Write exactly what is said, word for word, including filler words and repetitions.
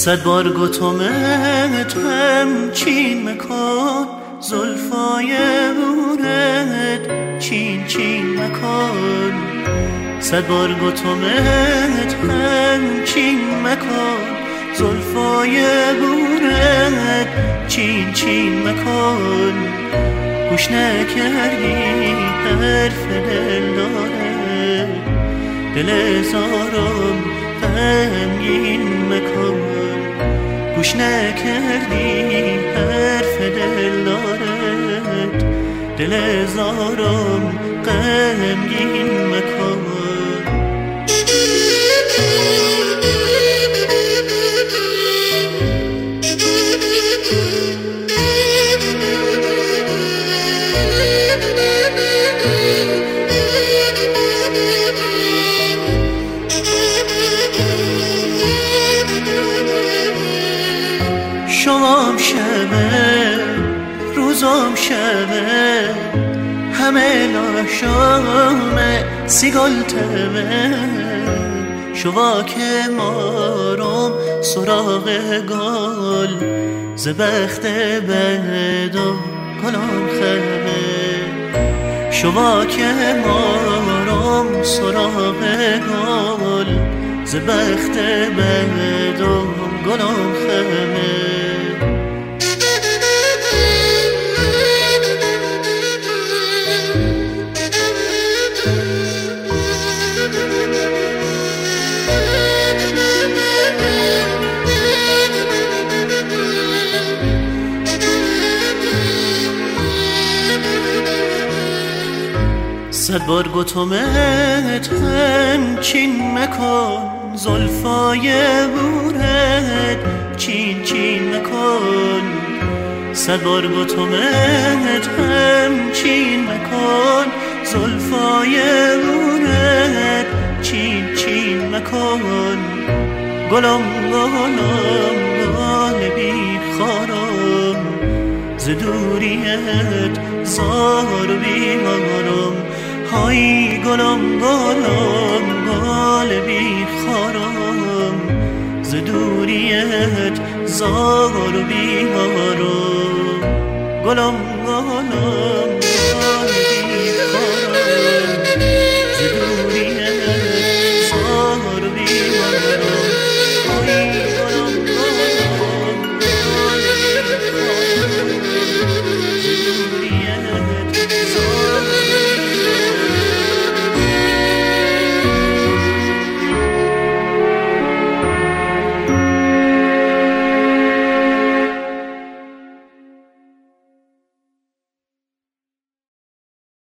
صد بار گتومت همچین مکن، زلفای بورت چین چین مکن. صد بار گتومت همچین مکن، زلفای بورت چین چین مکن. گوش نکردی حرف دل داره، دل زارم غمگین مکن. گوش نکردی حرف دل دارد، دل زارم غمگین مکن. شمام شبه روزم شبه، همه لاشامه سیگل تبه. شواک مارم سراغ گل، زبخت بدم گلم خبه. شواک مارم سراغ گل، زبخت بدم گلم خبه. صد بار گتومت همچین مکن، زلفای بورت چین چین مکن. صد بار گتومت همچین مکن، زلفای بورت چین چین مکن. گلم گلم گل بی خارم، ز دوریت زار بیمارم. های گلم گلم گل بی خارم، ز دوریت زار بیمارم. گلم گلم